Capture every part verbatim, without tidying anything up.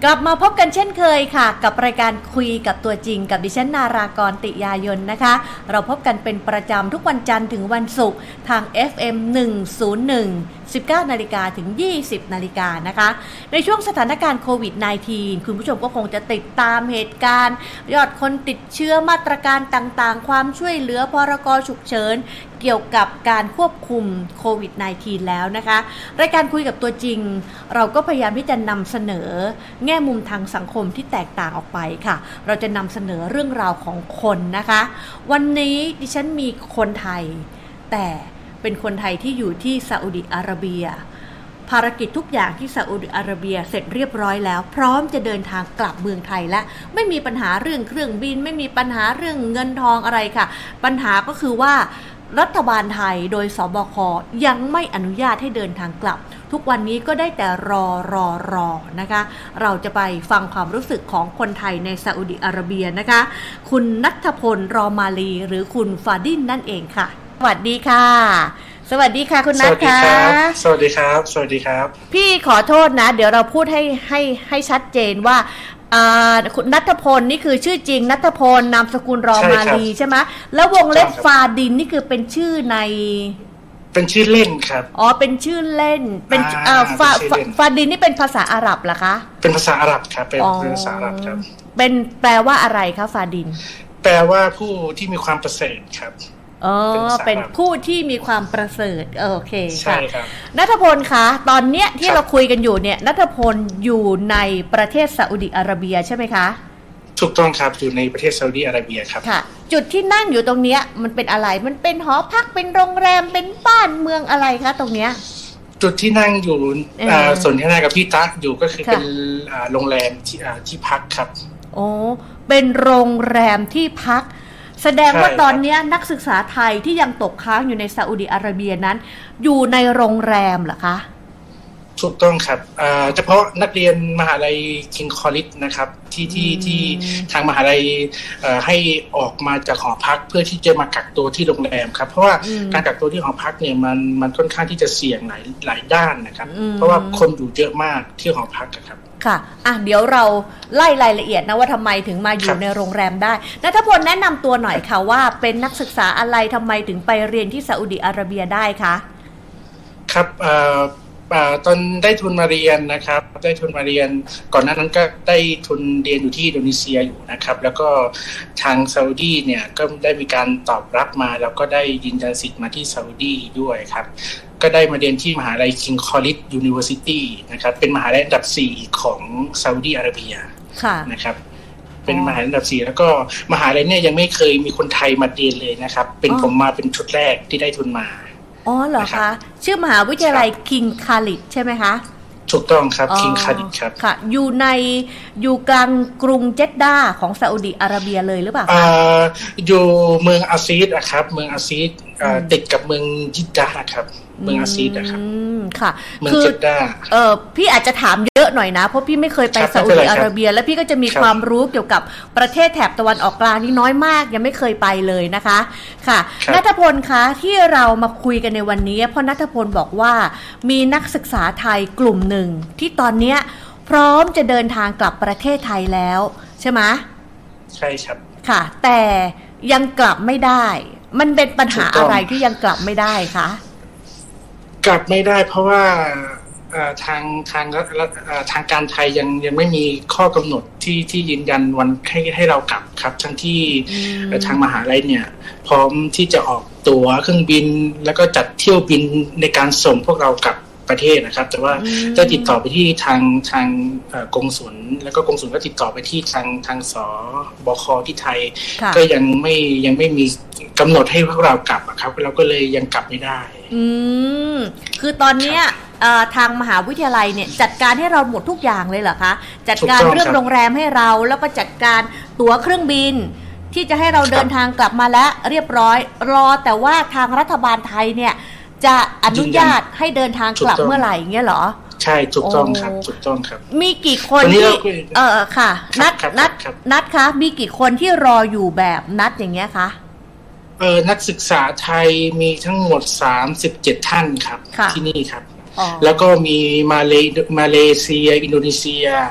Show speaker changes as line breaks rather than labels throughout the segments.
กลับมาพบกันเช่นเคยค่ะกับรายการคุยกับตัวจริงกับดิฉันนารากรติยายนนะคะเราพบกันเป็นประจำทุกวันจันทร์ถึงวันศุกร์ทาง เอฟ เอ็ม หนึ่งศูนย์หนึ่ง สิบเก้านาฬิกาถึงยี่สิบนาฬิกานะคะในช่วงสถานการณ์โควิด สิบเก้า คุณผู้ชมก็คงจะติดตามเหตุการณ์ยอดคนติดเชื้อมาตรการต่างๆความช่วยเหลือพรกฉุกเฉินเกี่ยวกับการควบคุมโควิด สิบเก้า แล้วนะคะรายการคุยกับตัวจริงเราก็พยายามที่จะนำเสนอแง่มุมทางสังคมที่แตกต่างออกไปค่ะเราจะนำเสนอเรื่องราวของคนนะคะวันนี้ดิฉันมีคนไทยแต่เป็นคนไทยที่อยู่ที่ซาอุดิอาระเบียภารกิจทุกอย่างที่ซาอุดิอาระเบียเสร็จเรียบร้อยแล้วพร้อมจะเดินทางกลับเมืองไทยและไม่มีปัญหาเรื่องเครื่องบินไม่มีปัญหาเรื่องเงินทองอะไรค่ะปัญหาก็คือว่ารัฐบาลไทยโดยสบคยังไม่อนุญาตให้เดินทางกลับทุกวันนี้ก็ได้แต่รอรอรอนะคะเราจะไปฟังความรู้สึกของคนไทยในซาอุดิอาระเบียนะคะคุณณัฐพลรอมาลีหรือคุณฟาดินนั่นเองค่ะสวัสดีค่ะสวัสดีค่ะคุณนัทค่ะ
สวัสดีครับสวัสดีครับ
พี่ขอโทษนะเดี๋ยวเราพูดให้ให้ให้ชัดเจนว่าคุณณัฐพลนี่คือชื่อจริงณัฐพลนามสกุลรอมาลีใช่ไหมแล้ววงเล็บฟาดินนี่คือเป็นชื่อใน
เป็นชื่อเล่นครับ
อ๋อเป็นชื่อเล่นเป็นเอ่อฟาฟาดินนี่เป็นภาษาอาหรับเหรอคะ
เป็นภาษาอาหรับครับเป็นภาษาอาหรับครับ
เป็นแปลว่าอะไรคะฟาดิน
แปลว่าผู้ที่มีความประเสริฐครับ
อ๋อเป็นผู้ที่มีความประเสริฐโอเค
ใช่ครับ
ณัฐพลคะตอนเนี้ยที่เราคุยกันอยู่เนี่ยณัฐพลอยู่ในประเทศซาอุดิอาระเบียใช่ไหมคะ
ถูกต้องครับอยู่ในประเทศซาอุดิอาระเบียครับ
ค่ะจุดที่นั่งอยู่ตรงเนี้ยมันเป็นอะไรมันเป็นหอพักเป็นโรงแรมเป็นบ้านเมืองอะไรคะตรงเนี้ย
จุดที่นั่งอยู่ส่วนที่นั่งกับพี่ตั๊กอยู่ก็คือเป็นโรงแรมที่ที่พักครับ
โอ้เป็นโรงแรมที่พักแสดงว่าตอนนี้นักศึกษาไทยที่ยังตกค้างอยู่ในซาอุดิอาระเบียนั้นอยู่ในโรงแรมเหรอคะ
ถูกต้องครับเฉพาะนักเรียนมหาลัยคิงคอลิจนะครับที่ที่ที่ทางมหาลัยให้ออกมาจากหอพักเพื่อที่จะมากักตัวที่โรงแรมครับเพราะว่าการกักตัวที่หอพักเนี่ยมันมันค่อนข้างที่จะเสี่ยงหลายหลายด้านนะครับเพราะว่าคนอยู่เยอะมากที่หอพักครับ
ค่ะอ่ะเดี๋ยวเราไล่รายละเอียดนะว่าทำไมถึงมาอยู่ในโรงแรมได้ณัฐพลแนะนำตัวหน่อยค่ะว่าเป็นนักศึกษาอะไรทำไมถึงไปเรียนที่ซาอุดิอาระเบียได้คะ
ครับเอ่อตอนได้ทุนมาเรียนนะครับได้ทุนมาเรียนก่อนหน้านั้นก็ได้ทุนเรียนอยู่ที่อินโดนีเซียอยู่นะครับแล้วก็ทางซาอุดีเนี่ยก็ได้มีการตอบรับมาแล้วก็ได้ยืนยันสิทธิ์มาที่ซาอุดีด้วยครับก็ได้มาเรียนที่มหาลัย King Khalid University นะครับเป็นมหาลัยอันดับสี่ของซาอุดีอาระเบียนะครับเป็นมหาลัยอันดับสี่แล้วก็มหาลัยเนี่ยยังไม่เคยมีคนไทยมาเรียนเลยนะครับเป็นผมมาเป็นชุดแรกที่ได้ทุนมา
อ๋อเหรอคะชื่อมหาวิทยาลัย King Khalid ใช่ไหมคะ
ถูกต้องครับ King Khalid ครับ
ค่ะอยู่ในอยู่กลางกรุงเจดดาห์ของซาอุดิอาระเบียเลยหรือเปล่า
อ่าอยู่เมืองอาซีดอะครับเมืองอาซีดติดกับเมืองจิดดาห์ครับเมืองอาซีดนะครับ
ค่ะ
เมืองเจดดาห์
เออพี่อาจจะถามเยอะหน่อยนะเพราะพี่ไม่เคยไปซาอุดิอาระเบียและพี่ก็จะมีความรู้เกี่ยวกับประเทศแถบตะวันออกกลางนี่น้อยมากยังไม่เคยไปเลยนะคะค่ะณัฐพลคะที่เรามาคุยกันในวันนี้เพราะณัฐพลบอกว่ามีนักศึกษาไทยกลุ่มหนึ่งที่ตอนนี้พร้อมจะเดินทางกลับประเทศไทยแล้วใช่ไหม
ใช่ครับ
ค่ะแต่ยังกลับไม่ได้มันเป็นปัญหาอะไรที่ยังกลับไม่ได้คะ
กลับไม่ได้เพราะว่าทางทางทางการไทยยังยังไม่มีข้อกำหนดที่ที่ยืนยันวันให้ให้เรากลับครับทั้งที่ทางมหาลัยเนี่ยพร้อมที่จะออกตั๋วเครื่องบินแล้วก็จัดเที่ยวบินในการส่งพวกเรากลับประเทศนะครับแต่ว่าได้ติดต่อไปที่ทางทางกงสุลแล้วก็กงสุลก็ติดต่อไปที่ทางทางสบคที่ไทยก็ยังไม่ยังไม่มีกำหนดให้พวกเรากลับครับเราก็เลยยังกลับไม่ได้
อืมคือตอนเนี้ยทางมหาวิทยาลัยเนี่ยจัดการให้เราหมดทุกอย่างเลยเหรอคะจัดการเรื่องโรงแรมให้เราแล้วก็จัดการตั๋วเครื่องบินที่จะให้เราเดินทางกลับมาแล้วเรียบร้อยรอแต่ว่าทางรัฐบาลไทยเนี่ยจะอนุญาตให้เดินทางกลับเมื่อไหร่เงี้ยเหรอ
ใช่ถูกต้องครับถูกต้องครับ
มีกี่คนที่เออค่ะนัดนัดนัดคะมีกี่คนที่รออยู่แบบนัดอย่างเงี้ยคะ
เออนักศึกษาไทยมีทั้งหมดสามสิบเจ็ดท่านครับที่นี่ครับแล้วก็มีมาเลมาเลเซียอินโดนีเซีย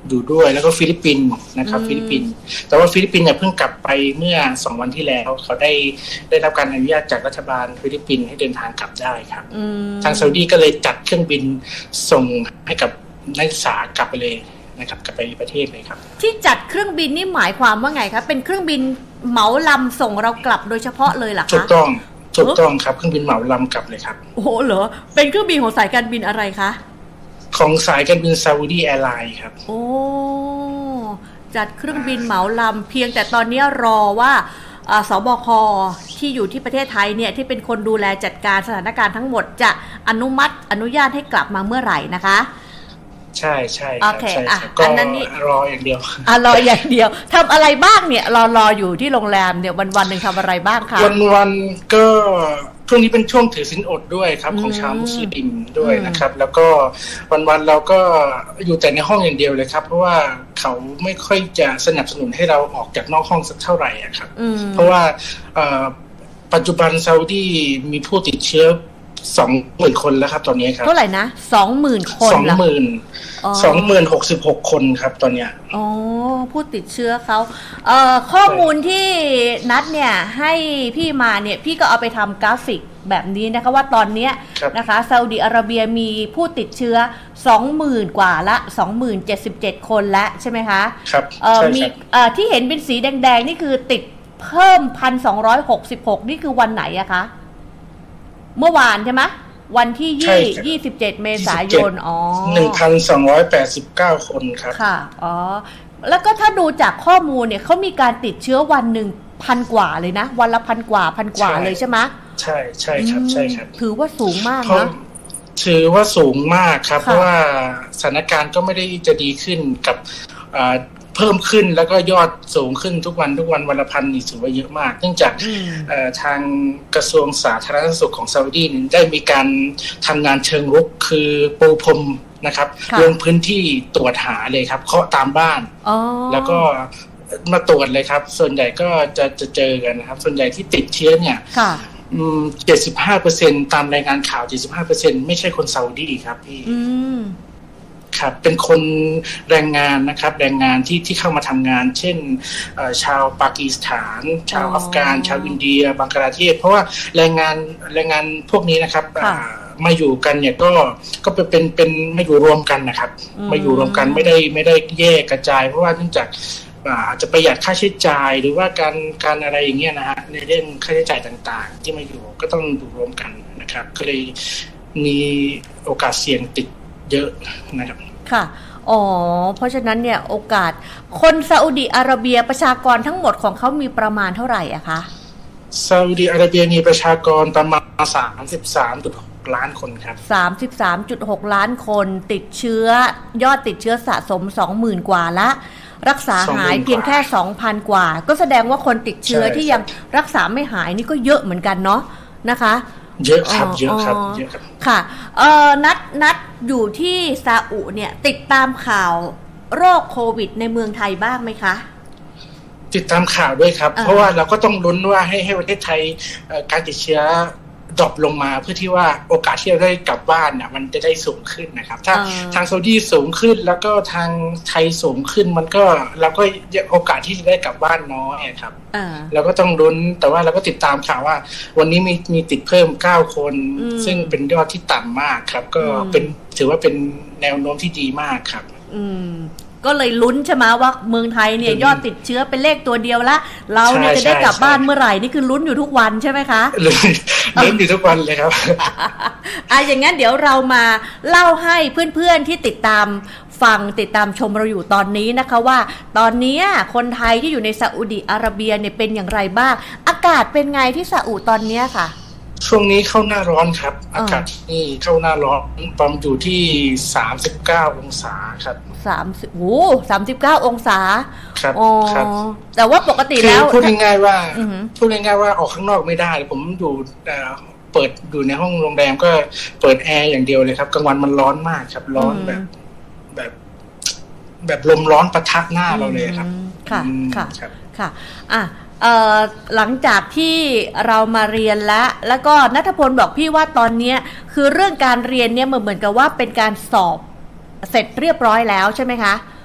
อยู่ด้วยแล้วก็ฟิลิปปินส์นะครับฟิลิปปินส์แต่ว่าฟิลิปปินส์เนี่ยเพิ่งกลับไปเมื่อสองวันที่แล้วเขาได้ได้รับการอนุญาตจากรัฐบาลฟิลิปปินส์ให้เดินทางกลับได้ครับทางซาอุดีก็เลยจัดเครื่องบินส่งให้กับนักศึกษากลับไปเลยนะครับกลับไปประเทศเลยครับ
ที่จัดเครื่องบินนี่หมายความว่าไงครับเป็นเครื่องบินเหมาลำส่งเรากลับโดยเฉพาะเลยเหรอคะ
ถูกต้องถูกต้องครับเครื่องบินเหมาลำกลับเลยครับ
โอ้โหเหรอเป็นเครื่องบินของสายการบินอะไรคะ
ของสายการบินซาอุดีแอร์ไลน์ครับ
โอ้จัดเครื่องบินเหมาลำเพียงแต่ตอนนี้รอว่าสบคที่อยู่ที่ประเทศไทยเนี่ยที่เป็นคนดูแลจัดการสถานการณ์ทั้งหมดจะอนุมัติอนุญาตให้กลับมาเมื่อไหร่นะคะ
ใช่ใช่
โอเคอ่ะ
อันนั้นนี่รออย่างเดียว
อ่ะรออย่างเดียวทำอะไรบ้างเนี่ยรอรออยู่ที่โรงแรมเนี่ยวันวันหนึ่งทำอะไรบ้างคะ
วันวันก็ช่วงนี้เป็นช่วงถือศีลอดด้วยครับของชาวมุสลิมด้วยนะครับแล้วก็วันวันเราก็อยู่แต่ในห้องอย่างเดียวเลยครับเพราะว่าเขาไม่ค่อยจะสนับสนุนให้เราออกจากนอกห้องสักเท่าไหร่ครับเพราะว่าปัจจุบันซาอุดีมีผู้ติดเชื้อสองหมื่นคนแล้วครับตอนนี้ครับ
เท่าไหร่นะสองหมื่นคน
สองหมื่นสองหมื่นหกสิบหกคนครับตอนเนี้ย
อ๋อผู้ติดเชื้อเขาเอ่อข้อมูลที่นัดเนี่ยให้พี่มาเนี่ยพี่ก็เอาไปทำกราฟิกแบบนี้นะคะว่าตอนนี้นะคะซาอุดิอาระเบียมีผู้ติดเชื้อสองหมื่นกว่าละ สองหมื่นเจ็ดสิบเจ็ด คนแล้วใช่ไหมคะ
ครับ
เอ่อมีเอ่อที่เห็นเป็นสีแดงๆนี่คือติดเพิ่ม หนึ่งพันสองร้อยหกสิบหก นี่คือวันไหนอะคะเมื่อวานใช่ไหมวันที่ยี่สิบเจ็ดเมษายนอ๋อ
หนึ่งพันสองร้อยแปดสิบเก้า คนครับ
ค่ะอ๋อแล้วก็ถ้าดูจากข้อมูลเนี่ยเขามีการติดเชื้อวันหนึ่งพันกว่าเลยนะวันละพันกว่าพันกว่าเลยใช่ไหม
ใช่ใช่ครับใช่ครับ
ถือว่าสูงมากนะ
ถือว่าสูงมากครับเพราะว่าสถานการณ์ก็ไม่ได้จะดีขึ้นกับเพิ่มขึ้นแล้วก็ยอดสูงขึ้นทุกวันทุกวันวันละพันนี่ถือว่าเยอะมากเนื่องจากทางกระทรวงสาธารณสุขของซาอุดีได้มีการทำงานเชิงรุกคือปูพรมนะครับลงพื้นที่ตรวจหาเลยครับเคาะตามบ้านแล้วก็มาตรวจเลยครับส่วนใหญ่ก็จะจะเจอกันนะครับส่วนใหญ่ที่ติดเชื้อเนี่ยเจ็ดสิบห้าเปอร์เซ็นต์ตามรายงานข่าวเจ็ดสิบห้าเปอร์เซ็นต์ไม่ใช่คนซาอุดีครับพี่ครับเป็นคนแรงงานนะครับแรงงานที่ที่เข้ามาทำงานเช่นชาวปากีสถานชาวอัฟกานชาวอินเดียบังกลาเทศเพราะว่าแรงงานแรงงานพวกนี้นะครับมาอยู่กันเนี่ยก็ก็เป็นเป็นไม่อยู่รวมกันนะครับมาอยู่รวมกันไม่ได้ไม่ได้แยกกระจายเพราะว่าเนื่องจากอาจจะประหยัดค่าใช้จ่ายหรือว่าการการอะไรอย่างเงี้ยนะฮะในเรื่องค่าใช้จ่ายต่างๆที่มาอยู่ก็ต้องอยู่รวมกันนะครับก็เลยมีโอกาสเสี่ยงติดเยอะนะครับ
ค่ะอ๋อเพราะฉะนั้นเนี่ยโอกาสคนซาอุดิอาระเบียประชากรทั้งหมดของเขามีประมาณเท่าไหร่อะคะ
ซาอุดิอาระเบียมีประชากรประมาณ สามสิบสามจุดหก ล้านคนครับ
สามสิบสามจุดหก ล้านคนติดเชื้อยอดติดเชื้อสะสม สองหมื่น กว่าละรักษาหายเพียงแค่ สองพัน กว่าก็แสดงว่าคนติดเชื้อที่ยังรักษาไม่หายนี่ก็เยอะเหมือนกันเนาะนะคะ
เยอะครับเยอะครับเยอะครับ
ค่ะเอ่อนัดนัดอยู่ที่ซาอุเนี่ยติดตามข่าวโรคโควิดในเมืองไทยบ้างไหมคะ
ติดตามข่าวด้วยครับเพราะว่าเราก็ต้องลุ้นว่าให้ให้ประเทศไทยการติดเชื้อดรอปลงมาเพื่อที่ว่าโอกาสที่เราได้กลับบ้านน่ะมันจะได้สูงขึ้นนะครับถ้าทางซาอุดีสูงขึ้นแล้วก็ทางไทยสูงขึ้นมันก็เราก็โอกาสที่จะได้กลับบ้านน้อยครับเราก็ต้องลุ้นแต่ว่าเราก็ติดตามข่าวว่าวันนี้มีมีติดเพิ่มเก้าคนซึ่งเป็นยอดที่ต่ำมากครับก็เป็นถือว่าเป็นแนวโน้มที่ดีมากครับ
อืมก็เลยลุ้นใช่ไหมว่าเมืองไทยเนี่ยยอดติดเชื้อเป็นเลขตัวเดียวละเราเนี่ยจะได้กลับบ้านเมื่อไหร่นี่คือลุ้นอยู่ทุกวันใช่ไหมคะ
ลุ้นอยู่ทุกวันเลยครับ
อ่ะอย่างงั้นเดี๋ยวเรามาเล่าให้เพื่อนๆที่ติดตามฟังติดตามชมเราอยู่ตอนนี้นะคะว่าตอนนี้คนไทยที่อยู่ในซาอุดิอาระเบียเนี่ยเป็นอย่างไรบ้างอากาศเป็นไงที่ซาอุตอนนี้ค่ะ
ช่วงนี้เข้าหน้าร้อนครับอากาศนี่เข้าหน้าร้อนประมาณอยู่ที่สามสิบเก้าองศาครับ
สามสิบโอ้สามสิบเก้าองศา
ครับอ๋อ
แต่ว่าปกติแล้ว
พูดง่ายๆว่าพูดง่ายๆว่าออกข้างนอกไม่ได้ผมอยู่เปิดอยู่ในห้องโรงแรมก็เปิดแอร์อย่างเดียวเลยครับกลางวันมันร้อนมากครับร้อนแบบแบบแบบลมร้อนปะทะหน้าเราเลยครับ
ค่ะค่ะค่ะอ่ะเอ่อหลังจากที่เรามาเรียนแล้วแล้วก็ณัฐพลบอกพี่ว่าตอนนี้คือเรื่องการเรียนเนี่ยเหมือนเหมือนกับว่าเป็นการสอบเสร็จเรียบร้อยแล้วใช่ไหมคะ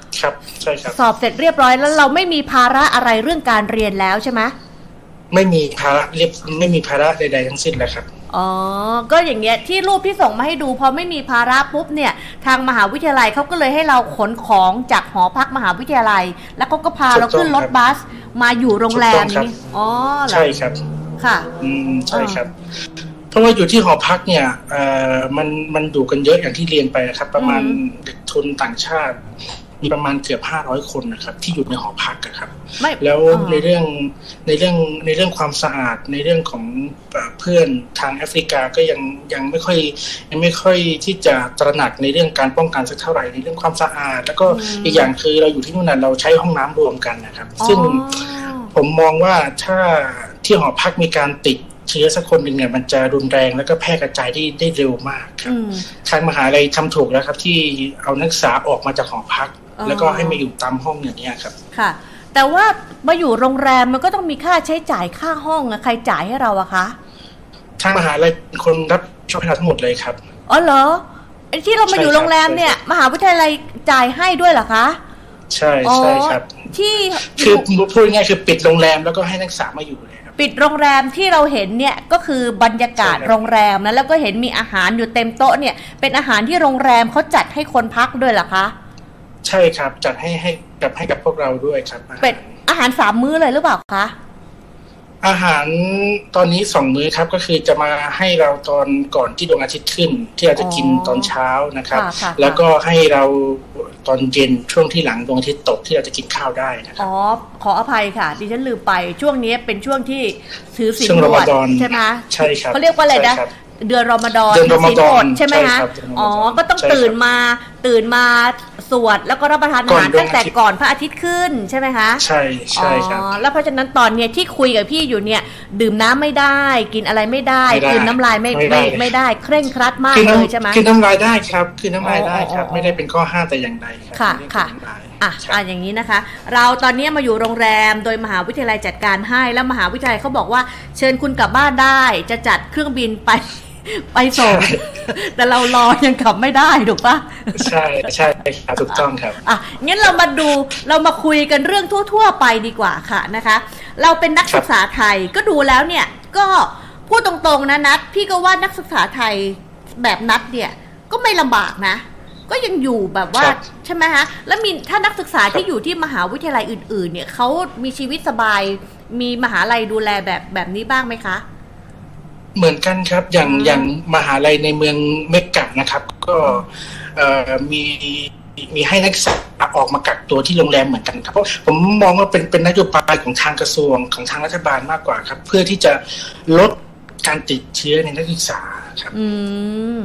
ครับใช่ครับ
สอบเสร็จเรียบร้อยแล้วเราไม่มีภาระอะไรเรื่องการเรียนแล้วใช่ไหม
ไม่มีภาระเรียบไม่มีภาระใดๆทั้งสิ้นแล้วครับ
อ๋อก็อย่างเงี้ยที่รูปที่ส่งมาให้ดูพอไม่มีภาระปุ๊บเนี่ยทางมหาวิทยาลัยเขาก็เลยให้เราขนของจากหอพักมหาวิทยาลัยแล้วเขาก็พาเราขึ้นรถบัสมาอยู่โรงแรมนี้อ๋อ
ใช่ครับ
ค่ะ
อืมใช่ครับเพราะว่าอยู่ที่หอพักเนี่ยเอ่อมันมันอยู่กันเยอะอย่างที่เรียนไปครับประมาณเด็กทุนต่างชาติมีประมาณเกือบห้าร้อยคนนะครับที่อยู่ในหอพักครับแล้วในเรื่องในเรื่องในเรื่องความสะอาดในเรื่องของเพื่อนทางแอฟริกาก็ยังยังไม่ค่อยยังไม่ค่อยที่จะตระหนักในเรื่องการป้องกันสักเท่าไหร่ในเรื่องความสะอาดแล้วก็อีกอย่างคือเราอยู่ที่นู่นเราใช้ห้องน้ำรวมกันนะครับซึ่งผมมองว่าถ้าที่หอพักมีการติดเชื้อสักคนหนึ่งเนี่ยมันจะรุนแรงแล้วก็แพร่กระจายได้ได้เร็วมากครับทางมหาลัยทำถูกแล้วครับที่เอานักศึกษาออกมาจากหอพักแล้วก็ให้มาอยู่ตามห้องอย่างนี้ครับ
ค่ะแต่ว่ามาอยู่โรงแรมมันก็ต้องมีค่าใช้จ่ายค่าห้องอะใครจ่ายให้เราอะคะ
ทางมหาลัยเป็นคนรับผิดชอบให้เราทั้งหมดเลยครับ
อ๋อเหรอไอ้ที่เรามาอยู่โรงแรมเนี่ยมหาวิทยาลัยจ่ายให้ด้วยเหรอคะ
ใช่ใช่ครับ
ที่
คือพูดง่ายๆคือปิดโรงแรมแล้วก็ให้นักศึกษามาอยู่เลย
ปิดโรงแรมที่เราเห็นเนี่ยก็คือบรรยากาศโรงแรมนะแล้วก็เห็นมีอาหารอยู่เต็มโต๊ะเนี่ยเป็นอาหารที่โรงแรมเขาจัดให้คนพักด้วยเหรอคะ
ใช่ครับจัดให้ให้กับให้กับพวกเราด้วยครับ
เป็นอาหารสามมื้อเลยหรือเปล่าคะ
อาหารตอนนี้สองมื้อครับก็คือจะมาให้เราตอนก่อนที่ดวงอาทิตย์ขึ้นที่เราจะกินตอนเช้านะครับแล้วก็ให้เราตอนเย็นช่วงที่หลังดวงอาทิตย์ตกที่เราจะกินข้าวได้นะครับ
อ๋อขออภัยค่ะดิฉันลืมไปช่วงนี้เป็นช่วงที่ถือศีลอดใช่ไหม
ใช่ครับ
เขาเรียกว่าอะไรนะเดือนรอมฎอน
ศีลอด
ใช่ไหมคะอ๋อก็ต้องตื่นมาตื่นมาสวดแล้วก็รับประทานอาหารตั้งแต่ก่อนพระอาทิตย์ขึ้นใช่ไหมคะ
ใช่ใช่ครับ
อ๋อแล้วเพราะฉะนั้นตอนเนี้ยที่คุยกับพี่อยู่เนี่ยดื่มน้ำไม่ได้กินอะไรไม่ได้กินน้ำลายไม่ไม่ไม่ได้เคร่งครัดมากเลยใช่ไหม
คือน้ำลายได้ครับคือน้ำลายได้ครับไม่ได้เป็นข้อห้ามแต่อย่างใดครับ
ค่ะค่ะอ่ะอ่ะอย่างนี้นะคะเราตอนนี้มาอยู่โรงแรมโดยมหาวิทยาลัยจัดการให้แล้วมหาวิทยาลัยเขาบอกว่าเชิญคุณกลับบ้านได้จะจัดเครื่องบินไปไปส่งแต่เรารอยังกลับไม่ได้ถูกปะ
ใช่ใช่ครับถูกต้องครับ
อ่ะงั้นเรามาดูเรามาคุยกันเรื่องทั่วๆไปดีกว่าค่ะนะคะเราเป็นนักศึกษาไทยก็ดูแล้วเนี่ยก็พูดตรงๆนะนัทพี่ก็ว่านักศึกษาไทยแบบนัทเนี่ยก็ไม่ลำบากนะก็ยังอยู่แบบว่าใช่ไหมฮะแล้วมีถ้านักศึกษาที่อยู่ที่มหาวิทยาลัยอื่นๆเนี่ยเขามีชีวิตสบายมีมหาลัยดูแลแบบแบบนี้บ้างไหมคะ
เหมือนกันครับอย่างอย่างมหาลัยในเมืองเมกะนะครับก็มีมีให้นักศึกษาออกมากักตัวที่โรงแรมเหมือนกันครับเพราะผมมองว่าเป็นเป็นนโยบายของทางกระทรวงของทางรัฐบาลมากกว่าครับเพื่อที่จะลดการติดเชื้อในนักศึกษาครับ
อืม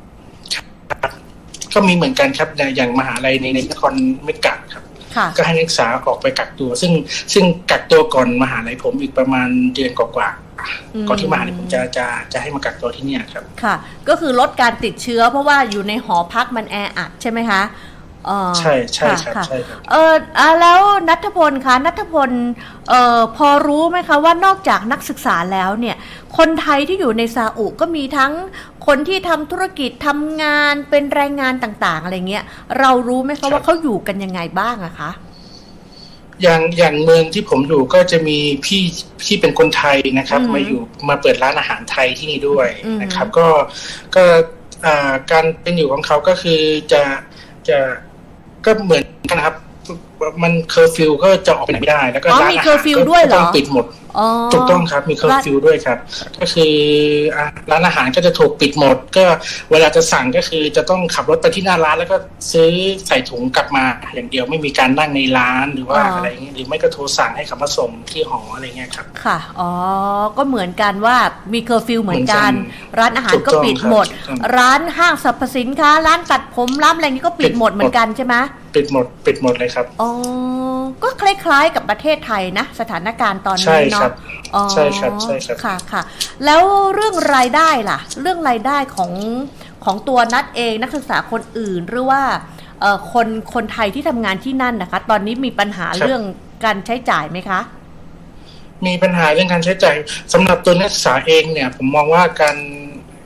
ก็มีเหมือนกันครับอย่างมหาลัยในในนครเมกะครับก็ให้นักศึกษาออกไปกักตัวซึ่งซึ่งกักตัวก่อนมหาลัยผมอีกประมาณเดือนกว่าก่อนที่มหาลัยผมจะจะจะให้มากักตัวที่นี่ครับ
ค่ะก็คือลดการติดเชื้อเพราะว่าอยู่ในหอพักมันแออัดใช่ไหมคะ
ใช่ใช่ครับใช่ครับ
เออแล้วณัฐพลคะณัฐพลเอ่อพอรู้ไหมคะว่านอกจากนักศึกษาแล้วเนี่ยคนไทยที่อยู่ในซาอุก็มีทั้งคนที่ทำธุรกิจทำงานเป็นแรงงานต่างๆอะไรเงี้ยเรารู้ไหมคะว่าเขาอยู่กันยังไงบ้างอะคะ
อย่างอย่างเมืองที่ผมอยู่ก็จะมีพี่ที่เป็นคนไทยนะครับมาอยู่มาเปิดร้านอาหารไทยที่นี่ด้วยนะครับก็ก็การเป็นอยู่ของเขาก็คือจะจะก็เหมือนกันครับมันเคอร์ฟิวก็จะออกไปไหนไม่ได้แล้วก็ร้านอาหารก็ต้องปิดหมดถูกต้องครับมีเคอร์ฟิวด้วยครับก็คือร้านอาหารก็จะถูกปิดหมดก็เวลาจะสั่งก็คือจะต้องขับรถไปที่หน้าร้านแล้วก็ซื้อใส่ถุงกลับมาอย่างเดียวไม่มีการนั่งในร้านหรือว่าอะไรอย่างเงี้ยหรือไม่ก็โทรสั่งให้ขับมาส่งที่หออะไรเงี้ยครับ
ค่ะอ๋อก็เหมือนกันว่ามีเคอร์ฟิวเหมือนกันร้านอาหารก็ปิดหมดร้านห้างสรรพสินค้าร้านตัดผมร้านอะไรนี้ก็ปิดหมดเหมือนกันใช่ไหม
ปิดหมดปิดหมดเลยครับ
อ๋อก็คล้ายๆกับประเทศไทยนะสถานการณ์ตอนนี้เนาะ
ใช่ครับใช่ครับ
ค่ะค่ะแล้วเรื่องรายได้ล่ะเรื่องรายได้ของของตัวนัทเองนักศึกษาคนอื่นหรือว่าเอ่อคนคนไทยที่ทำงานที่นั่นนะคะตอนนี้มีปัญหาเรื่องการใช้จ่ายไหมคะ
มีปัญหาเรื่องการใช้จ่ายสำหรับตัวนักศึกษาเองเนี่ยผมมองว่าการ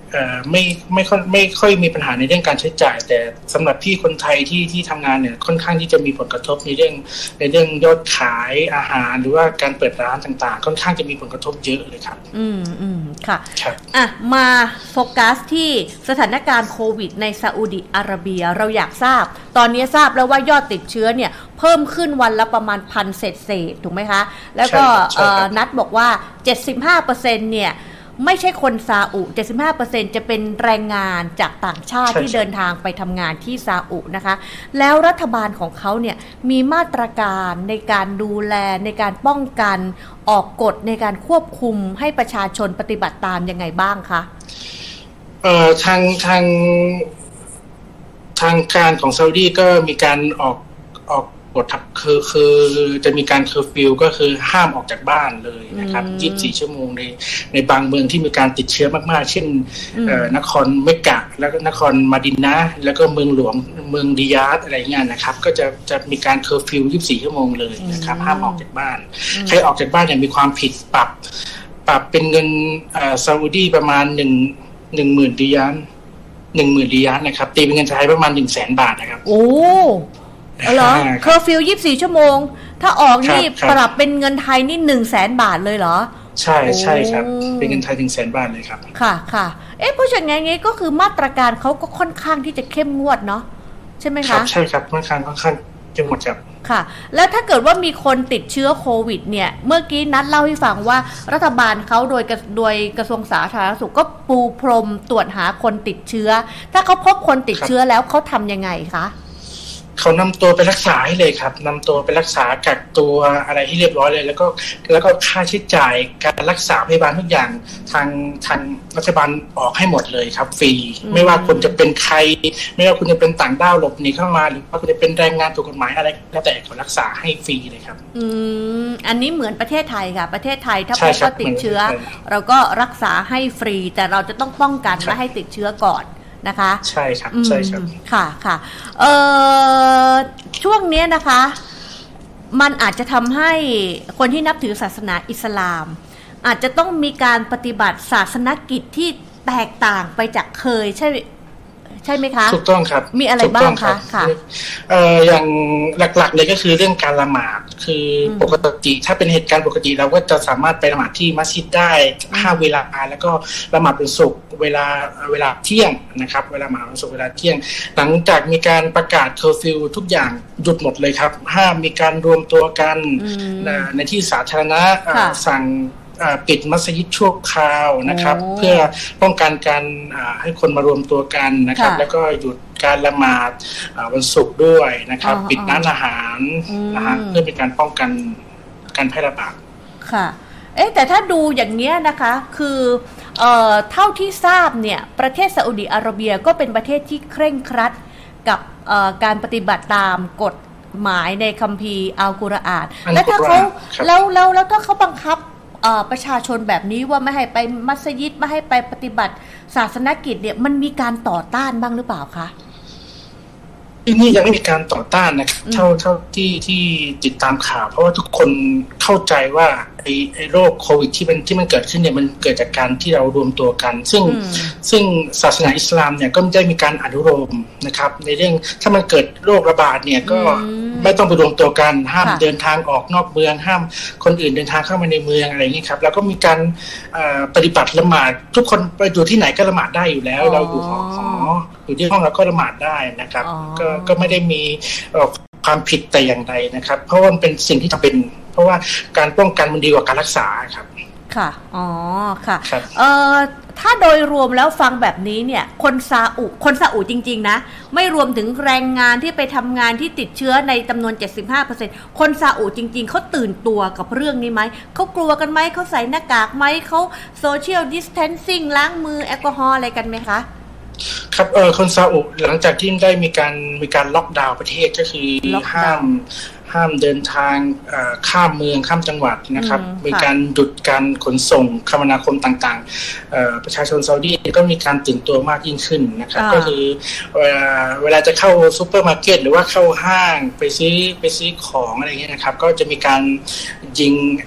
เอ่อไม่ไม่ค่อยไม่ค่อยมีปัญหาในเรื่องการใช้จ่ายแต่สำหรับพี่คนไทยที่ที่ทำงานเนี่ยค่อนข้างที่จะมีผลกระทบในเรื่องในเรื่องยอดขายอาหารหรือว่าการเปิดร้านต่างๆค่อนข้างจะมีผลกระทบเยอะเลยครับ
อืมอืมค่ะ
ครับ
อ่ะมาโฟกัสที่สถานการณ์โควิดในซาอุดิอาระเบียเราอยากทราบตอนนี้ทราบแล้วว่ายอดติดเชื้อเนี่ยเพิ่มขึ้นวันละประมาณพันเศษเศษถูกไหมคะแล้วก็นัดบอกว่า เจ็ดสิบห้าเปอร์เซ็นต์ เนี่ยไม่ใช่คนซาอุ เจ็ดสิบห้าเปอร์เซ็นต์ จะเป็นแรงงานจากต่างชาติที่เดินทางไปทำงานที่ซาอุนะคะแล้วรัฐบาลของเขาเนี่ยมีมาตรการในการดูแลในการป้องกันออกกฎในการควบคุมให้ประชาชนปฏิบัติตามยังไงบ้างคะ
เอ่อทางทางทางการของซาอุดีก็มีการออกออกกฎคือคือจะมีการเคอร์ฟิวก็คือห้ามออกจากบ้านเลยนะครับยี่สิบสี่ชั่วโมงในในบางเมืองที่มีการติดเชื้อมากๆเช่นนครเมกะแล้วก็นครมาดินนะแล้วก็เมืองหลวงเมืองดิยาสอะไรเงี้ยนะครับก็จะจะมีการเคอร์ฟิวยี่สิบสี่ชั่วโมงเลยนะครับห้ามออกจากบ้านใครออกจากบ้านเนี่ยมีความผิดปรับปรับเป็นเงินซาอุดีประมาณหนึ่งหนึ่งหมื่นดิยาสหนึ่งหมื่นดิยาสนะครับตีเป็นเงินไทยประมาณหนึ่งแสนบาทนะครับ
โอ้เหรอเคอร์ฟิวยี่สิบสี่ชั่วโมงถ้าออกนี่ปรับเป็นเงินไทยนี่หนึ่งแสนบาทเลยเหรอ
ใช่ใช่ครับเป็นเงินไทยหนึ่งแสนบาทเลยครับ
ค่ะค่ะเอ๊ะเพราะฉะนั้นงี้ก็คือมาตรการเขาก็ค่อนข้างที่จะเข้มงวดเนาะใช่ไหมคะ
ใช่ครับค่อนข้างค่อนข้างเข้มงวดครับ
ค่ะแล้วถ้าเกิดว่ามีคนติดเชื้อโควิดเนี่ยเมื่อกี้นัดเล่าให้ฟังว่ารัฐบาลเขาโดยโดยกระทรวงสาธารณสุขก็ปูพรมตรวจหาคนติดเชื้อถ้าเขาพบคนติดเชื้อแล้วเขาทำยังไงคะ
เขานำตัวไปรักษาให้เลยครับนำตัวไปรักษากักตัวอะไรให้เรียบร้อยเลยแล้วก็แล้วก็ค่าใช้จ่ายการรักษาพยาบาลทุกอย่างทางทางรัฐบาลออกให้หมดเลยครับฟรีไม่ว่าคุณจะเป็นใครไม่ว่าคุณจะเป็นต่างด้าวหลบหนีเข้ามาหรือว่าคุณจะเป็นแรงงานถูกกฎหมายอะไรแล้วแต่เขารักษาให้ฟรีเลยครับ
อืมอันนี้เหมือนประเทศไทยค่ะประเทศไทยถ้าพบว่าติดเชื้อเราก็รักษาให้ฟรีแต่เราจะต้องป้องกันไม่ให้ติดเชื้อก่อนนะคะ
ใช่ครับใช่ครับ
ค่ะค่ะเอ่อช่วงนี้นะคะมันอาจจะทำให้คนที่นับถือศาสนาอิสลามอาจจะต้องมีการปฏิบัติศาสนกิจที่แตกต่างไปจากเคยใช่ใช่ไหมคะ
ถูกต้องครับ
มีอะไรบ้างคะค่ะ
เอ่ออย่างหลักๆเลยก็คือเรื่องการละหมาดคือปกติถ้าเป็นเหตุการณ์ปกติเราก็จะสามารถไปละหมาดที่มัสยิดได้ห้าเวลาแล้วก็ละหมาดวันศุกร์เวลาเวลาเที่ยงนะครับเวลาละหมาดวันศุกร์เวลาเที่ยงหลังจากมีการประกาศเคอร์ฟิวทุกอย่างหยุดหมดเลยครับห้ามมีการรวมตัวกันในที่สาธารณะสั่งปิดมัสยิดชั่วคราวนะครับเพื่อป้องกันการให้คนมารวมตัวกันนะครับแล้วก็หยุดการละหมาดวันศุกร์ด้วยนะครับปิดร้านอาหารนะฮะเพื่อเป็นการป้องกันการแพร่ระบาด
ค่ะเอ๊ะแต่ถ้าดูอย่างนี้นะคะคือเอ่อเท่าที่ทราบเนี่ยประเทศซาอุดิอาระเบียก็เป็นประเทศที่เคร่งครัดกับการปฏิบัติตามกฎหมายในคัมภีร์อัลกุรอานและถ้าเขาแล้วแล้วแล้วถ้าเขาบังคับประชาชนแบบนี้ว่าไม่ให้ไปมัสยิดไม่ให้ไปปฏิบัติศาสนกิจเนี่ยมันมีการต่อต้านบ้างหรือเปล่าคะ
ที่นี่ยังไม่มีการต่อต้านนะครับเท่าเท่าที่ที่ติดตามข่าวเพราะว่าทุกคนเข้าใจว่าไอ้ไอ้โรคโควิดที่มันที่มันเกิดขึ้นเนี่ยมันเกิดจากการที่เรารวมตัวกันซึ่งซึ่งศาสนาอิสลามเนี่ยก็ได้มีการอนุโลมนะครับในเรื่องถ้ามันเกิดโรคระบาดเนี่ยก็ไม่ต้องไปรวมตัวกันห้ามเดินทางออกนอกเมืองห้ามคนอื่นเดินทางเข้ามาในเมืองอะไรอย่างนี้ครับแล้วก็มีการปฏิบัติละหมาดทุกคนไปอยู่ที่ไหนก็ละหมาดได้อยู่แล้วเราอยู่หออยู่ที่ห้องเราก็ละหมาดได้นะครับก็ก็ไม่ได้มีความผิดแต่อย่างใดนะครับเพราะว่ามันเป็นสิ่งที่จำเป็นเพราะว่าการป้องกันมันดีกว่าการรักษาครับ
ค่ะอ๋อค่ะเอ่อถ้าโดยรวมแล้วฟังแบบนี้เนี่ยคนซาอุคนซาอุจริงๆนะไม่รวมถึงแรงงานที่ไปทำงานที่ติดเชื้อในจำนวน เจ็ดสิบห้าเปอร์เซ็นต์ คนซาอุจริงๆเขาตื่นตัวกับเรื่องนี้ไหมเขากลัวกันไหมเขาใส่หน้ากากไหมเขาโซเชียลดิสแทนซิ่งล้างมือแอลกอฮอล์อะไรกันไหมคะ
ครับเออคนซาอุหลังจากที่ได้มีการมีการล็อกดาวน์ประเทศก็คือห้ามห้ามเดินทางข้ามเมืองข้ามจังหวัดนะครับมีการหยุดการขนส่งคมนาคมต่างๆประชาชนซาอุดีก็มีการตื่นตัวมากยิ่งขึ้นนะครับก็คือเวลาจะเข้าซูเปอร์มาร์เก็ตหรือว่าเข้าห้างไปซื้อไปซื้อของอะไรเงี้ยนะครับก็จะมีการยิง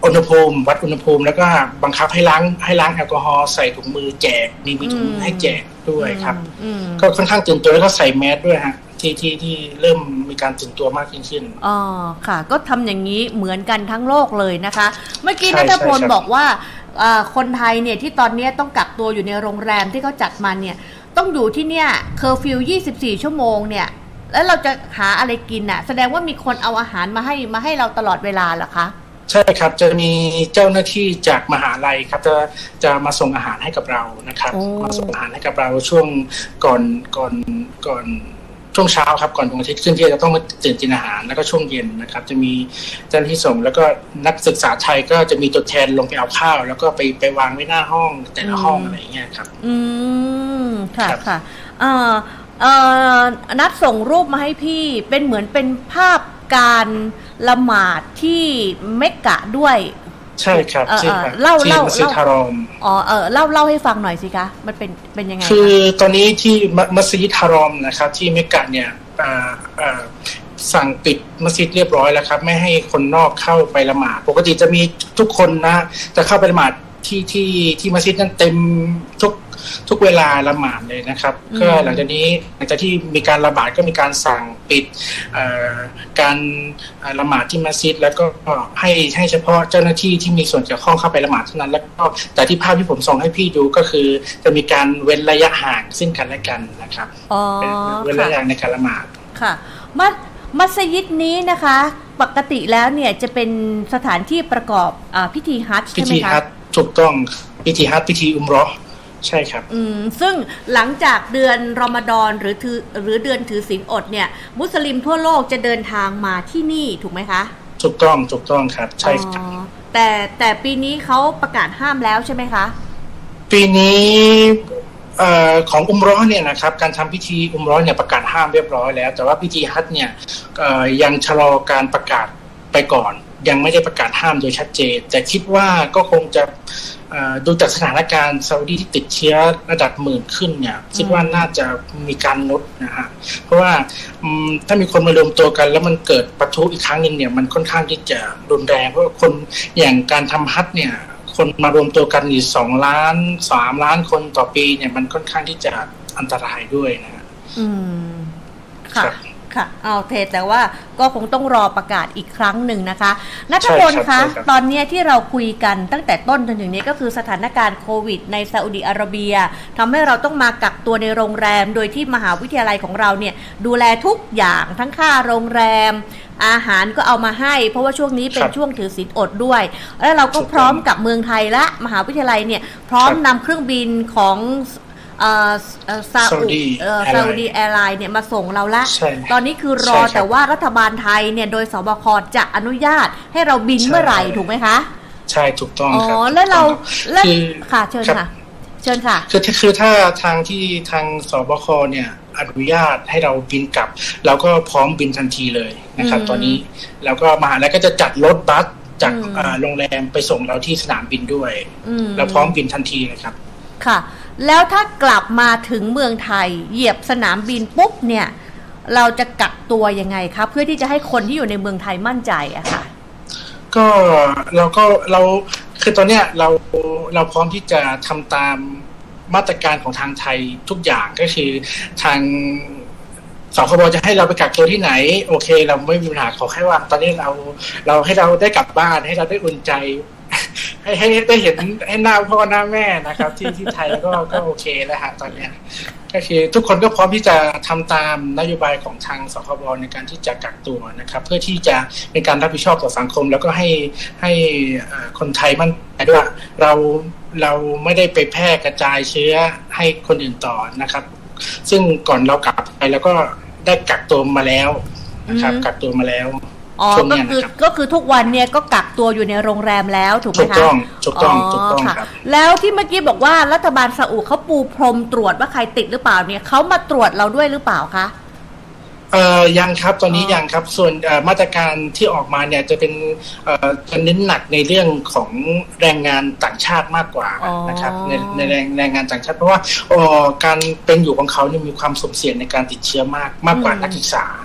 อุณหภูมิวัดอุณหภูมิแล้วก็บังคับให้ล้างให้ล้างแอลกอฮอล์ใส่ถุงมือแจกมีมีถุงมือให้แจกด้วยครับก็ค่อนข้างตื่นตัวแล้วก็ใส่แมสด้วยฮะที่ที่ที่เริ่มมีการตื่นตัวมากยิ่งขึ้น
อ๋อค่ะก็ทำอย่างนี้เหมือนกันทั้งโลกเลยนะคะเมื่อกี้ณัฐพลบอกว่าคนไทยเนี่ยที่ตอนนี้ต้องกักตัวอยู่ในโรงแรมที่เขาจัดมาเนี่ยต้องอยู่ที่เนี่ยเคอร์ฟิวยี่สิบสี่ชั่วโมงเนี่ยแล้วเราจะหาอะไรกินน่ะแสดงว่ามีคนเอาอาหารมาให้มาให้เราตลอดเวลาเหรอคะ
ใช่ครับจะมีเจ้าหน้าที่จากมหาลัยครับจะจะมาส่งอาหารให้กับเรานะครับมาส่งอาหารให้กับเราช่วงก่อนก่อนก่อนช่วงเช้าครับก่อนดวงอาทิตย์ขึ้นที่จะต้องมาตื่นกินอาหารแล้วก็ช่วงเย็นนะครับจะมีเจ้าหน้าที่ส่งแล้วก็นักศึกษาไทยก็จะมีตัวแทนลงไปเอาข้าวแล้วก็ไปไปวางไว้หน้าห้องแต่ละห้องอะไรอย่างเงี้ยครับ
อืมค่ะค่ะเอ่อเอ่อนัดส่งรูปมาให้พี่เป็นเหมือนเป็นภาพการละหมาดที่เมกกะด้วย
ใช่ครับ
ที่เล่าเล่า
เล่า
อ๋อเออเล่าเล่าให้ฟังหน่อยสิคะมันเป็นเป็นยังไง
คือตอนนี้ที่มัสยิดฮารอมนะครับที่เมกกะเนี่ยสั่งปิดมัสยิดเรียบร้อยแล้วครับไม่ให้คนนอกเข้าไปละหมาดปกติจะมีทุกคนนะจะเข้าไปละหมาดที่ที่ที่มัสยิดนั้นเต็มทุกทุกเวลาละหมาดเลยนะครับก็หลังจากนี้หลังจากที่มีการระบาดก็มีการสั่งปิดการละหมาดที่มัสยิดแล้วก็ให้ให้เฉพาะเจ้าหน้าที่ที่มีส่วนเกี่ยวข้องเข้าไปละหมาดเท่านั้นแล้วก็แต่ที่ภาพที่ผมส่งให้พี่ดูก็คือจะมีการเว้นระยะห่างซึ่งกันและกันนะครับเว้นระยะในการละหมาด
ค่ะมัสมัสยิดนี้นะคะปกติแล้วเนี่ยจะเป็นสถานที่ประกอบพิธีฮัจญ์ใช่ไหมคะ
พิธีฮัจญ์ถูกต้องพิธีฮัจญ์พิธีอุมเราะห์ใช่ครับ
อืมซึ่งหลังจากเดือนรอมฎอนหรือถือหรือเดือนถือศีลอดเนี่ยมุสลิมทั่วโลกจะเดินทางมาที่นี่ถูกไหมคะ
ถูกต้องถูกต้องครับใช่ครับ
แต่แต่ปีนี้เขาประกาศห้ามแล้วใช่ไหมคะ
ปีนี้เอ่อของอุมเราะห์เนี่ยนะครับการทำพิธีอุมเราะห์เนี่ยประกาศห้ามเรียบร้อยแล้วแต่ว่าพิธีฮัจญ์เนี่ยเอ่อยังชะลอการประกาศไปก่อนยังไม่ได้ประกาศห้ามโดยชัดเจนแต่คิดว่าก็คงจะดูจากสถานการณ์ซาอุดีที่ติดเชื้อระดับหมื่นขึ้นเนี่ยคิดว่าน่าจะมีการลดนะฮะเพราะว่าถ้ามีคนมารวมตัวกันแล้วมันเกิดปะทุอีกครั้งนึงเนี่ยมันค่อนข้างที่จะรุนแรงเพราะว่าคนอย่างการทำฮัจญ์เนี่ยคนมารวมตัวกันอยู่สองล้านสามล้านคนต่อปีเนี่ยมันค่อนข้างที่จะอันตรายด้วยนะ
อืมค่ะค่ะเอาเทแต่ว่าก็คงต้องรอประกาศอีกครั้งหนึ่งนะคะณัฐพลคะตอนนี้ที่เราคุยกันตั้งแต่ต้นจนถึงนี้ก็คือสถานการณ์โควิดในซาอุดิอาระเบียทำให้เราต้องมากักตัวในโรงแรมโดยที่มหาวิทยาลัยของเราเนี่ยดูแลทุกอย่างทั้งค่าโรงแรมอาหารก็เอามาให้เพราะว่าช่วงนี้เป็นช่วงถือศีลอดด้วยแล้วเราก็พร้อมกับเมืองไทยและมหาวิทยาลัยเนี่ยพร้อมนำเครื่องบินของซาอุดีซาอุดีแอร์ไลน์เนี่ยมาส่งเราละตอนนี้คือรอแต่ว่ารัฐบาลไทยเนี่ยโดยสบคจะอนุญาตให้เราบินเมื่อไหร่ถูกไหมคะ
ใช่ถูกต้องครับ
อ๋อแล้วเราแล้วค่ะเชิญค่ะเชิญค่ะ
คือคือถ้าทางที่ทางสบคเนี่ยอนุญาตให้เราบินกลับเราก็พร้อมบินทันทีเลยนะครับตอนนี้แล้วก็มหาลัยก็จะจัดรถบัสจากโรงแรมไปส่งเราที่สนามบินด้วยเราพร้อมบินทันทีเลยครับ
ค่ะแล้วถ้ากลับมาถึงเมืองไทยเหยียบสนามบินปุ๊บเนี่ยเราจะกักตัวยังไงคะเพื่อที่จะให้คนที่อยู่ในเมืองไทยมั่นใจอะค่ะ
ก็เราก็เราคือตอนเนี้ยเราเราพร้อมที่จะทำตามมาตรการของทางไทยทุกอย่างก็คือทางสคบจะให้เราไปกักตัวที่ไหนโอเคเราไม่มีปัญหาขอแค่ว่าตอนนี้เราเราให้เราได้กลับบ้านให้เราได้อุ่นใจให้ให้ได้เห็นให้หน้าพ่อหน้าแม่นะครับที่ที่ไทยก็ก็โอเคแล้วฮะตอนนี้ก็คือทุกคนก็พร้อมที่จะทำตามนโยบายของทางสคบในการที่จะกักตัวนะครับเพื่อที่จะเป็นการรับผิดชอบต่อสังคมแล้วก็ให้ให้คนไทยมั่นใจว่าเราเราไม่ได้ไปแพร่กระจายเชื้อให้คนอื่นต่อนะครับซึ่งก่อนเรากลับไปแล้วก็ได้กักตัวมาแล้วนะครับกักตัวมาแล้ว
อ๋อก็คือก็คือทุกวันเนี่ยก็กักตัวอยู่ในโรงแรมแล้วถูกไหมคะ
ถูกต้องถูกต้องถูกต้องครับ
แล้วที่เมื่อกี้บอกว่ารัฐบาลซาอุเขาปูพรมตรวจว่าใครติดหรือเปล่าเนี่ยเขามาตรวจเราด้วยหรือเปล่าคะ
เอ่อยังครับตอนนี้ยังครับส่วนมาตรการที่ออกมาเนี่ยจะเป็นเอ่อจะเน้นหนักในเรื่องของแรงงานต่างชาติมากกว่านะครับในในแรงแรงงานต่างชาติเพราะว่าเอ่อการเป็นอยู่ของเขาเนี่ยมีความสุ่มเสี่ยงในการติดเชื้อมากมากกว่านักศึกษา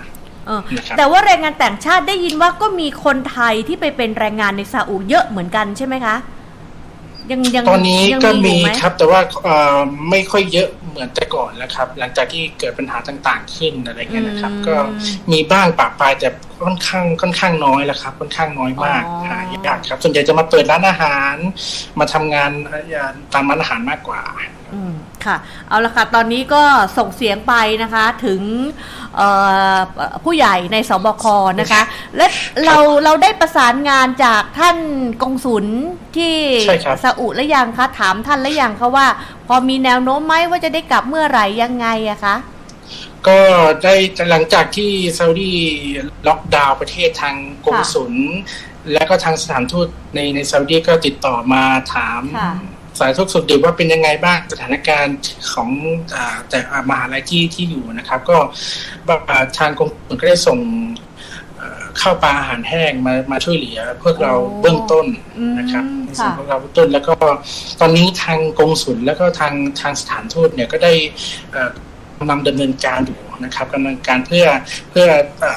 แต่ว่าแรงงานต่างชาติได้ยินว่าก็มีคนไทยที่ไปเป็นแรงงานในซาอุเยอะเหมือนกันใช่ไหมคะยังยัง
ตอนนี้ก็มีครับแต่ว่าไม่ค่อยเยอะเหมือนแต่ก่อนแล้วครับหลังจากที่เกิดปัญหาต่างๆขึ้นอะไรเงี้ยนะครับก็มีบ้างปะปายแต่ค่อนข้างค่อนข้างน้อยแล้วครับค่อนข้างน้อยมากหายากครับส่วนใหญ่จะมาเปิดร้านอาหารมาทำงานตามร้านอาหารมากกว่า
อืมค่ะเอาละค่ะตอนนี้ก็ส่งเสียงไปนะคะถึงผู้ใหญ่ในสบคนะคะและเราเราได้ประสานงานจากท่านกงสุลที่ซาอุแล้วยังคะถามท่านแล้วยังคะว่าพอมีแนวโน้มไหมว่าจะได้กลับเมื่อไหร่ยังไงอะคะ
ก็ได้หลังจากที่ซาอุดีล็อกดาวน์ประเทศทางกงสุลและก็ทางสถานทูตในในซาอุดีก็ติดต่อมาถามสายทุกสุดดิบว่าเป็นยังไงบ้างสถานการณ์ของแต่มหาลัยที่ที่อยู่นะครับก็ทางกรมก็ได้ส่งข้าวปลาอาหารแห้งมามาช่วยเหลือพวกเราเบื้องต้นนะครับส่วนพวกเราเบื้องต้นแล้วก็ตอนนี้ทางกงสุลแล้วก็ทางทางสถานทูตเนี่ยก็ได้กำลังดำเนินการอยู่นะครับกำลังการเพื่อเพื่อ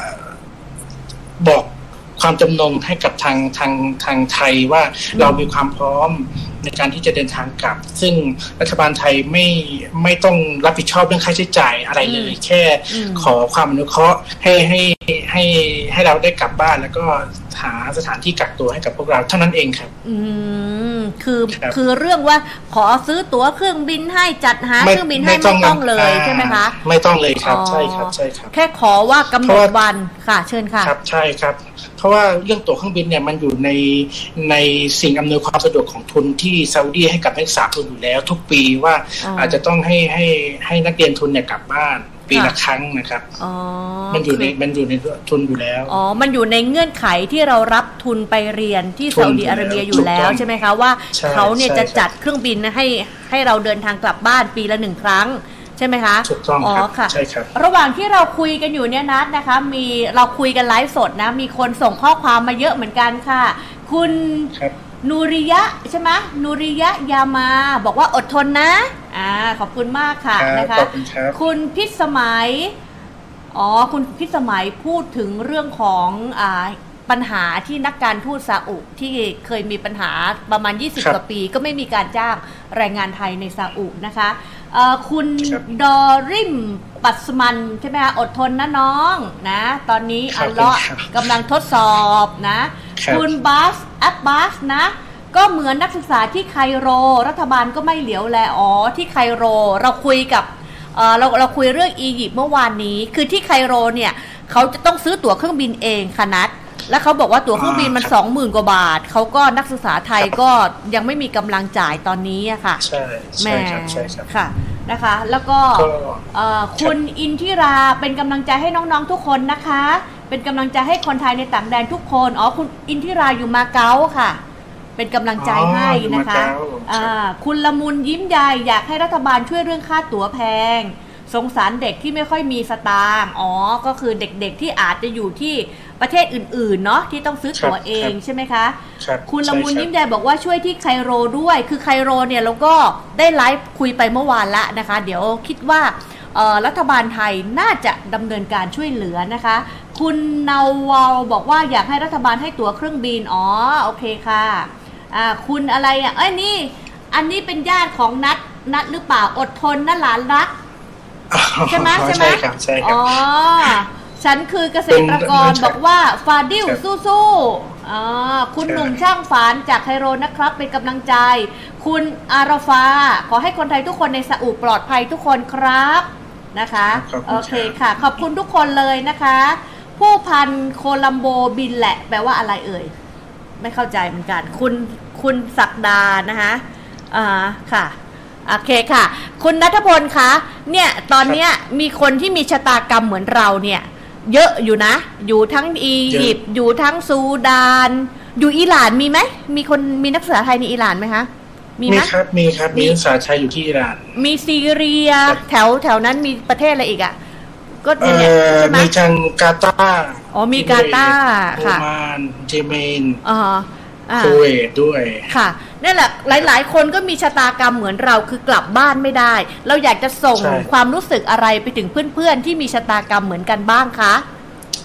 บอกความจำนงให้กับทางทางทางไทยว่าเรามีความพร้อมในการที่จะเดินทางกลับซึ่งรัฐบาลไทยไม่ไม่ต้องรับผิดชอบเรื่องค่าใช้จ่ายอะไรเลยแค่ขอความอนุเคราะห์ให้ให้ให้ให้เราได้กลับบ้านแล้วก็หาสถานที่กักตัวให้กับพวกเราเท่านั้นเองครับ
อืมคือคือเรื่องว่าขอซื้อตั๋วเครื่องบินให้จัดหาเครื่องบินให้ไม่ต้องเลยใช่ไหมคะ
ไม่ต้องเลยครับใช่ครับใช่ครับ
แค่ขอว่ากำหนดวันค่ะเชิญค่ะ
ครับใช่ครับเพราะว่าเรื่องตั๋วเครื่องบินเนี่ยมันอยู่ในในสิ่งอำนวยความสะดวกของทุนที่ซาอุดีให้กับนักศึกษาทุนอยู่แล้วทุกปีว่าอาจจะต้องให้ให้ให้นักเรียนทุนเนี่ยกลับบ้านปีละครั้งนะครับอ๋อมันอยู่ในมันอยู่ในทุนอยู่แล้ว
อ๋อมันอยู่ในเงื่อนไขที่เรารับทุนไปเรียนที่ซาอุดิอาระเบียอยู่แล้วใช่ไหมคะว่าเขาเนี่ยจะจัดเครื่องบินให้ให้เราเดินทางกลับบ้านปีละหนึ่งครั้งใช่ไหมคะ
ถูกต้องครับใช่ครับ
ระหว่างที่เราคุยกันอยู่เนี่ยนัดนะคะมีเราคุยกันไลฟ์สดนะมีคนส่งข้อความมาเยอะเหมือนกันค่ะคุณนูริยะใช่ไหมนูริยะยามาบอกว่าอดทนนะอ่าขอบคุณมากค่ะนะคะคุณพิสมัยอ๋อคุณพิสมัยพูดถึงเรื่องของอ่าปัญหาที่นักการทูตซาอุที่เคยมีปัญหาประมาณยี่สิบกว่าปีก็ไม่มีการจ้างแรงงานไทยในซาอุนะคะคุณดอริมปัสมันใช่ไหมคะอดทนนะน้องนะตอนนี้อัลเลาะห์กำลังทดสอบนะคุณบาสอับบาสนะก็เหมือนนักศึกษาที่ไคโรรัฐบาลก็ไม่เหลียวแลอ๋อที่ไคโรเราคุยกับเอ่อเราเราคุยเรื่องอียิปต์เมื่อวานนี้คือที่ไคโรเนี่ยเขาจะต้องซื้อตั๋วเครื่องบินเองค่ะนัดแล้วเขาบอกว่าตั๋วเครื่องบินมันสองหมื่นกว่าบาทเขาก็นักศึกษาไทยก็ยังไม่มีกำลังจ่ายตอนนี้อะค่ะ
ใช่ใช่ครับใช่ครับ
ค่ะนะคะแล้วก็คุณอินทิราเป็นกำลังใจให้น้องๆทุกคนนะคะเป็นกำลังใจให้คนไทยในต่างแดนทุกคนอ๋อคุณอินทิราอยู่มาเก๊าค่ะเป็นกำลังใจให้นะคะคุณละมุนยิ้มใหญ่อยากให้รัฐบาลช่วยเรื่องค่าตั๋วแพงสงสารเด็กที่ไม่ค่อยมีสตางค์อ๋อก็คือเด็กๆที่อาจจะอยู่ที่ประเทศอื่นๆเนาะที่ต้องซื้อตั๋วเองใช่ไหมคะคุณละมุนยิ้มใหญ่บอกว่าช่วยที่ไคโรด้วยคือไคโรเนี่ยเราก็ได้ไลฟ์คุยไปเมื่อวานละนะคะเดี๋ยวคิดว่ารัฐบาลไทยน่าจะดำเนินการช่วยเหลือนะคะคุณนาวาบอกว่าอยากให้รัฐบาลให้ตั๋วเครื่องบินอ๋อโอเคค่ะอ่าคุณอะไรอ่ะเอ้ยนี่อันนี้เป็นญาติของนัดนัดหรือเปล่าอดทนนะหลานรักใช่ไหมใช่ไหม
ใช่ครับอ๋อ
ฉันคือเกษตรกรบอกว่าฟาดิลสู้ๆอ๋อคุณหนุ่มช่างฝานจากไคโรนะครับเป็นกำลังใจคุณอาราฟาขอให้คนไทยทุกคนในซาอุปลอดภัยทุกคนครับนะคะโอเคค่ะขอบคุณทุกคนเลยนะคะผู้พันโคลัมโบบินแหละแปลว่าอะไรเอ่ยไม่เข้าใจเหมือนกันคุณคุณศักดานะคะอ่าค่ะโอเคค่ะคุณณัฐพลคะเนี่ยตอนเนี้ยมีคนที่มีชะตากรรมเหมือนเราเนี่ยเยอะอยู่นะอยู่ทั้งอียิปต์อยู่ทั้งซูดานอยู่อิหร่านมีไหมมีคนมีนักศึกษาไทยในอิหร่านไหมคะ
มีไหมครับมีครับมีนักศึกษาไทยอยู่ที่อิหร่าน
มีซีเรียแถวแถวนั้นมีประเทศอะไรอีกอ่ะก็
เนี่ยใช่ไหมมีทางกาตาร์
อ๋อมีกาตาร์ค่ะ
โอมานเยเมน
อ๋อ
คูเวตด้วย
ค่ะนั่นแหละหลายๆคนก็มีชะตากรรมเหมือนเราคือกลับบ้านไม่ได้เราอยากจะส่งความรู้สึกอะไรไปถึงเพื่อนๆที่มีชะตากรรมเหมือนกันบ้างคะ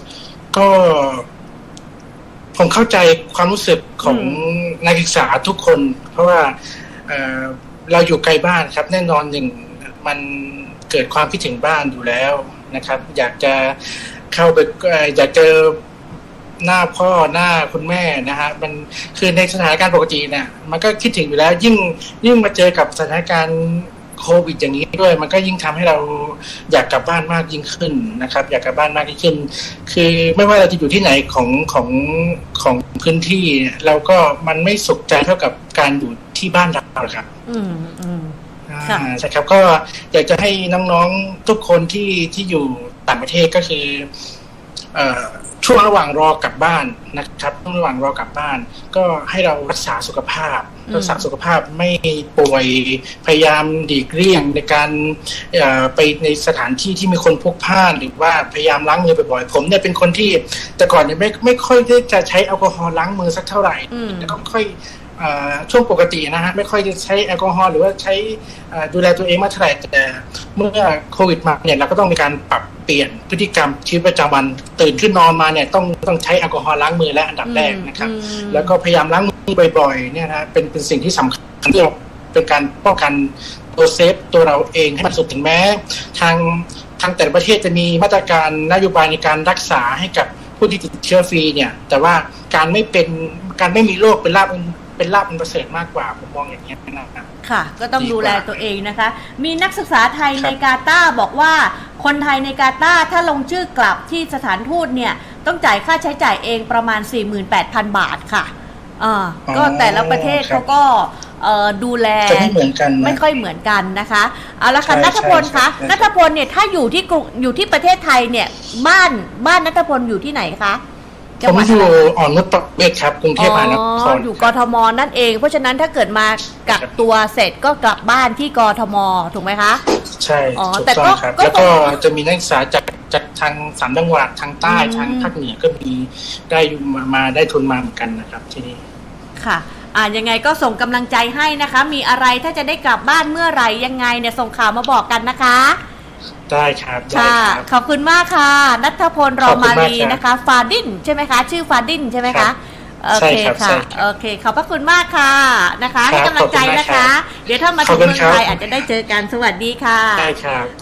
ก็ผมเข้าใจความรู้สึกของนักศึกษาทุกคน เพราะว่าเอ่อเราอยู่ไกลบ้านครับแน่นอนหนึ่งมันเกิดความคิดถึงบ้านอยู่แล้วนะครับอยากจะเข้าไปอยากเจอหน้าพ่อหน้าคุณแม่นะฮะมันคือในสถานการณ์ปกติเนี่ยมันก็คิดถึงอยู่แล้วยิ่งยิ่งมาเจอกับสถานการณ์โควิดอย่างนี้ด้วยมันก็ยิ่งทำให้เราอยากกลับบ้านมากยิ่งขึ้นนะครับอยากกลับบ้านมากยิ่งขึ้นคือไม่ว่าเราจะอยู่ที่ไหนของของของพื้นที่เราก็มันไม่สุขใจเท่ากับการอยู่ที่บ้านเราครับ
อืมอืม
อ่าใช่ครับก็อยากจะให้น้องๆทุกคนที่ที่อยู่ต่างประเทศก็คือเอ่อช่วงระหว่างรอกลับบ้านนะครับช่วงระหว่างรอกลับบ้านก็ให้เรารักษาสุขภาพรักษาสุขภาพไม่ป่วยพยายามหลีกเลี่ยงในการไปในสถานที่ที่มีคนพลุกพล่านหรือว่าพยายามล้างมือบ่อยๆผมเนี่ยเป็นคนที่แต่ก่อนเนี่ยไม่ไม่ค่อยได้จะใช้แอลกอฮอล์ล้างมือสักเท่าไหร่แล้วก็ค่อยช่วงปกตินะฮะไม่ค่อยจะใช้แอลกอฮอล์หรือว่าใช้ดูแลตัวเองมากเท่าไหร่แต่เมื่อโควิดมาเนี่ยเราก็ต้องมีการปรับเปลี่ยนพฤติกรรมชีวิตประจำวันตื่นขึ้นนอนมาเนี่ยต้องต้องใช้แอลกอฮอล์ล้างมือและอันดับแรกนะครับแล้วก็พยายามล้างมือบ่อยๆเนี่ยนะเป็นเป็นสิ่งที่สำคัญที่เราเป็นการป้องกันตัวเซฟตัวเราเองให้มันสุดถึงแม้ทางทางแต่ละประเทศจะมีมาตรการนโยบายในการรักษาให้กับผู้ที่ติดเชื้อฟรีเนี่ยแต่ว่าการไม่เป็นการไม่มีโรคเป็นลาภเป็นลาภเป็นประเสริฐมากกว่าผมมองอย่างนี้นะครับ
ค่ะก็ต้องดูแลตัวเองนะคะมีนักศึกษาไทยในกาตาร์บอกว่าคนไทยในกาตาร์ถ้าลงชื่อกลับที่สถานทูตเนี่ยต้องจ่ายค่าใช้จ่ายเองประมาณ สี่หมื่นแปดพัน บาทค่ะอ่าก็แต่ละประเทศเขาก็ดูแล
ไม่เหมือนกัน
ไม่ค่อยเหมือนกันนะคะเอาละค่ะณัฐพลคะณัฐพลเนี่ยถ้าอยู่ที่อยู่ที่ประเทศไทยเนี่ยบ้านบ้านณัฐพลอยู่ที่ไหนคะ
ผมอยู่อ่อนนุชประเวศครับกรุงเทพมหานคร
อยู่กทมนั่นเองเพราะฉะนั้นถ้าเกิดมากักตัวเสร็จก็กลับบ้านที่กทมถูกไหมคะ
ใช่ถูกต้องครับแล้วก็จะมีนักศึกษาจากจากทางสามจังหวัดทางใต้ทางภาคเหนือก็มีได้มามาได้ทุนมาเหมือนกันนะครับที่นี่
ค่ะอ่ายังไงก็ส่งกำลังใจให้นะคะมีอะไรถ้าจะได้กลับบ้านเมื่อไหร่ยังไงเนี่ยส่งข่าวมาบอกกันนะคะ
ได้ครับ
ค่ะขอบคุณมากค่ะณัฐพลรอมาลีนะคะฟาดินใช่ไหมคะชื่อฟาดินใช่ไหมคะโอเคค่ะโอเคขอบพระคุณมากค่ะนะคะให้กำลังใจนะคะเดี๋ยวถ้ามาถึงเมืองไทยอาจจะได้เจอกันสวัสดีค่ะ
ได้ครับ